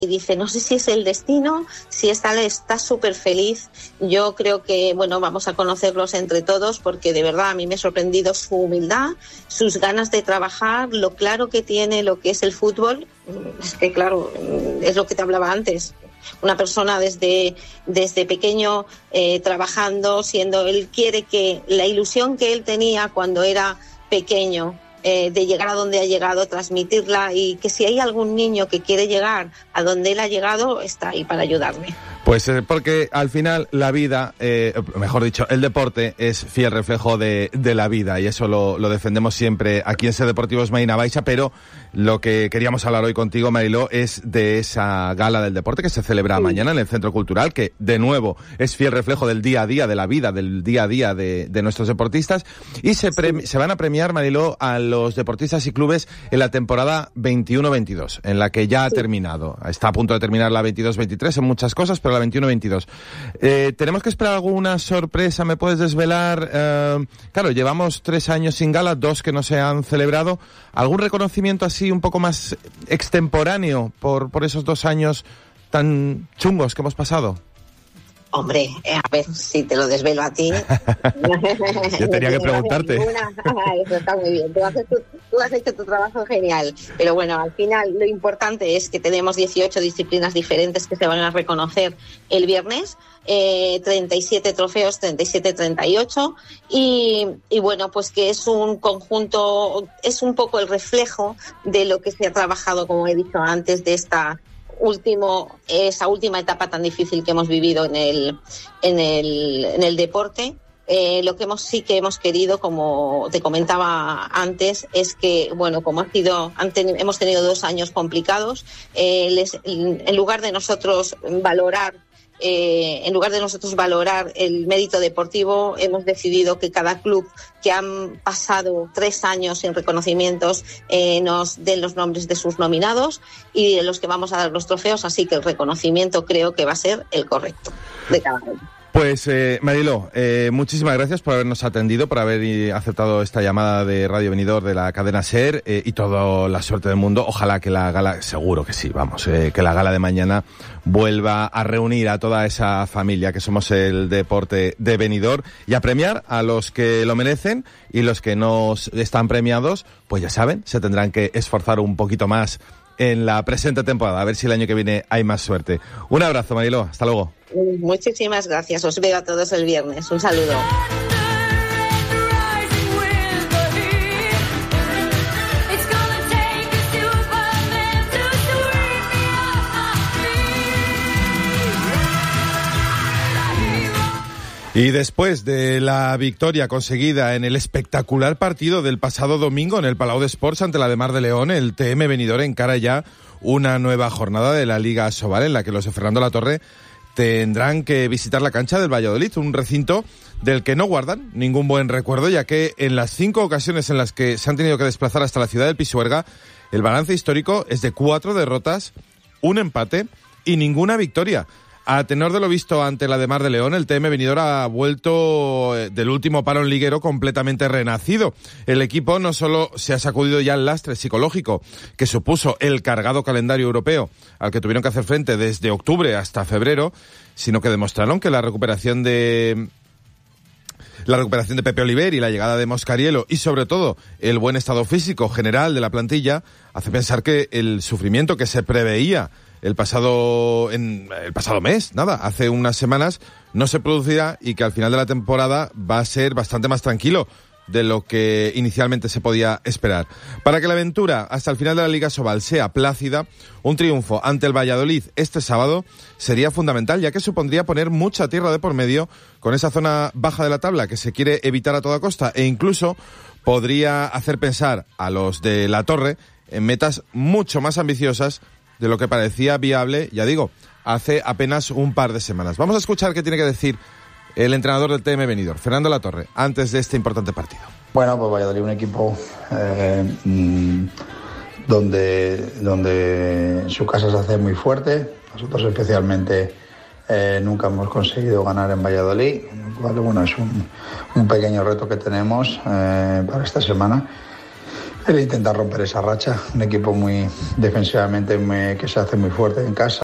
y dice, no sé si es el destino, si está súper feliz. Yo creo que, bueno, vamos a conocerlos entre todos, porque de verdad a mí me ha sorprendido su humildad, sus ganas de trabajar, lo claro que tiene lo que es el fútbol. Es que, claro, es lo que te hablaba antes. Una persona desde pequeño trabajando, él quiere que la ilusión que él tenía cuando era pequeño, de llegar a donde ha llegado, transmitirla, y que si hay algún niño que quiere llegar a donde él ha llegado, está ahí para ayudarle. Pues porque al final la vida, mejor dicho, el deporte es fiel reflejo de la vida, y eso lo defendemos siempre aquí en Ser Deportivos Marina Baixa. Pero lo que queríamos hablar hoy contigo, Mariló, es de esa gala del deporte que se celebra mañana en el Centro Cultural, que de nuevo es fiel reflejo del día a día, de la vida, del día a día de nuestros deportistas, y se van a premiar, Mariló, a los deportistas y clubes en la temporada 21-22, en la que ya ha terminado. Está a punto de terminar la 22-23 en muchas cosas, pero la 21-22. ¿Tenemos que esperar alguna sorpresa? ¿Me puedes desvelar? Claro, llevamos 3 años sin gala, 2 que no se han celebrado. ¿Algún reconocimiento así un poco más extemporáneo por esos 2 años tan chungos que hemos pasado? Hombre, a ver si te lo desvelo a ti. Yo tenía que preguntarte. Eso está muy bien. Tú has hecho tu trabajo genial. Pero bueno, al final lo importante es que tenemos 18 disciplinas diferentes que se van a reconocer el viernes. 37 trofeos, 37-38. Y bueno, pues que es un conjunto, es un poco el reflejo de lo que se ha trabajado, como he dicho antes, de esa última etapa tan difícil que hemos vivido en el deporte. Lo que hemos querido, como te comentaba antes, es que, bueno, como hemos tenido 2 años complicados, en lugar de nosotros valorar el mérito deportivo, hemos decidido que cada club que han pasado 3 años sin reconocimientos nos den los nombres de sus nominados y de los que vamos a dar los trofeos, así que el reconocimiento creo que va a ser el correcto de cada uno. Pues Mariló, muchísimas gracias por habernos atendido, por haber aceptado esta llamada de Radio Benidorm de la cadena SER, y toda la suerte del mundo. Ojalá que la gala, seguro que sí, vamos, que la gala de mañana vuelva a reunir a toda esa familia que somos el deporte de Benidorm, y a premiar a los que lo merecen, y los que no están premiados, pues ya saben, se tendrán que esforzar un poquito más en la presente temporada, a ver si el año que viene hay más suerte. Un abrazo, Mariló, hasta luego. Muchísimas gracias, os veo a todos el viernes. Un saludo. Y después de la victoria conseguida en el espectacular partido del pasado domingo en el Palau d'Esports ante la de Mar de León, el TM Benidorm encara ya una nueva jornada de la Liga Asobal, en la que los de Fernando Latorre tendrán que visitar la cancha del Valladolid, un recinto del que no guardan ningún buen recuerdo, ya que en las 5 ocasiones en las que se han tenido que desplazar hasta la ciudad del Pisuerga, el balance histórico es de 4 derrotas, 1 empate y ninguna victoria. A tenor de lo visto ante la de Mar de León, el TM Benidorm ha vuelto del último parón liguero completamente renacido. El equipo no solo se ha sacudido ya el lastre psicológico que supuso el cargado calendario europeo al que tuvieron que hacer frente desde octubre hasta febrero, sino que demostraron que la recuperación de Pepe Oliver y la llegada de Moscariello, y sobre todo el buen estado físico general de la plantilla, hace pensar que el sufrimiento que se preveía el pasado mes, hace unas semanas, no se producirá, y que al final de la temporada va a ser bastante más tranquilo de lo que inicialmente se podía esperar. Para que la aventura hasta el final de la Liga Asobal sea plácida, un triunfo ante el Valladolid este sábado sería fundamental, ya que supondría poner mucha tierra de por medio con esa zona baja de la tabla que se quiere evitar a toda costa, e incluso podría hacer pensar a los de la Torre en metas mucho más ambiciosas de lo que parecía viable, ya digo, hace apenas un par de semanas. Vamos a escuchar qué tiene que decir el entrenador del TM Benidorm, Fernando Latorre, antes de este importante partido. Bueno, pues Valladolid, un equipo donde su casa se hace muy fuerte. Nosotros especialmente nunca hemos conseguido ganar en Valladolid. Bueno, es un pequeño reto que tenemos para esta semana. Él intenta romper esa racha, un equipo muy defensivamente que se hace muy fuerte en casa.